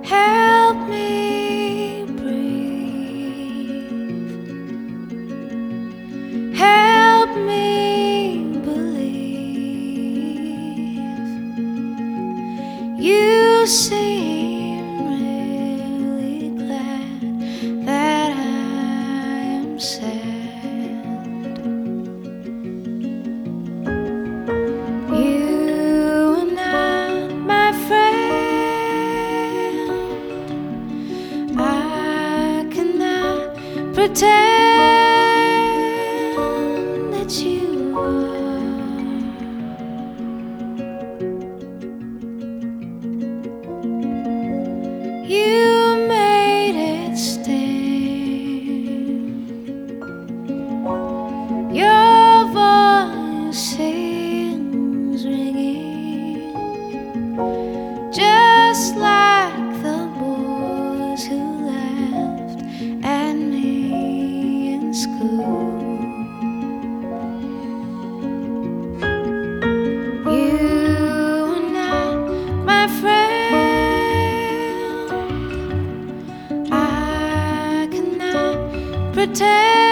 help me breathe, help me believe. You seem really glad that I am sad. You are not my friend. I cannot pretend that you are. You made it stand. Your voice seems ringing, just like the boys who laughed at me in school. You are not my friend. I cannot pretend